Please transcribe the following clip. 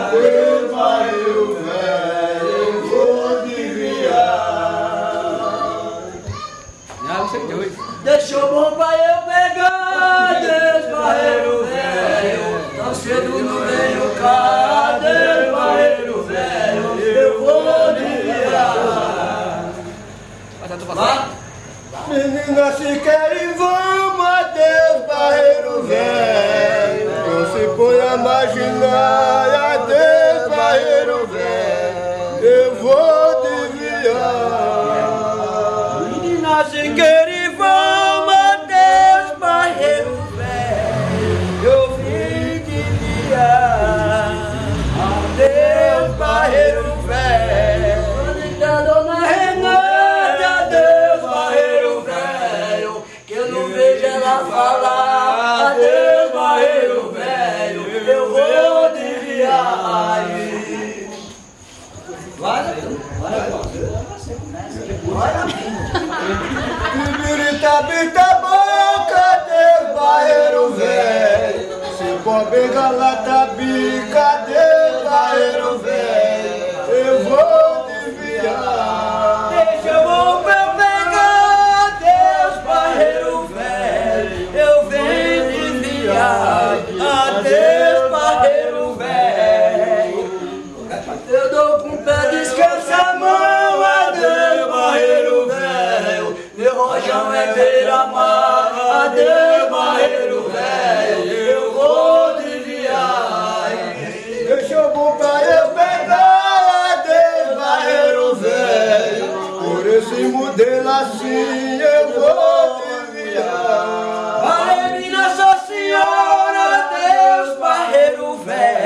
Adeus, barreiro velho, eu vou desviar. Não, você é doido. Deixou bom pra eu pegar, adeus, barreiro velho. Tão cedo não venho cá, adeus, barreiro velho. Eu vou desviar. Lá. Menina, se querem, vamos, adeus, barreiro velho. Não se põe a imaginar, adeus, barreiro velho. Eu vou desviar. Menina, se querem, vamos, adeus, barreiro velho. Eu vim desviar. Adeus, barreiro velho. Dona Renata, adeus, barreiro velho. Que eu não vejo ela falar. Adeus, barreiro velho. Eu vou desviar. Bibirita, bita boca, adeus, barreiro velho. Se pobre galata bica, adeus, barreiro velho. Eu vou desviar. Deixa eu vou pra eu pegar, adeus, barreiro velho. Eu venho desviar, adeus, barreiro velho. Eu dou com o pé, descansa a mão, adeus, barreiro velho. Meu rojão é beira-mar, adeus, barreiro velho. Eu vou desviar. Deixa eu bom pra eu pegar, adeus, barreiro velho. Por esse modelo assim eu vou desviar. Vai, minha Nossa Senhora, adeus, barreiro velho.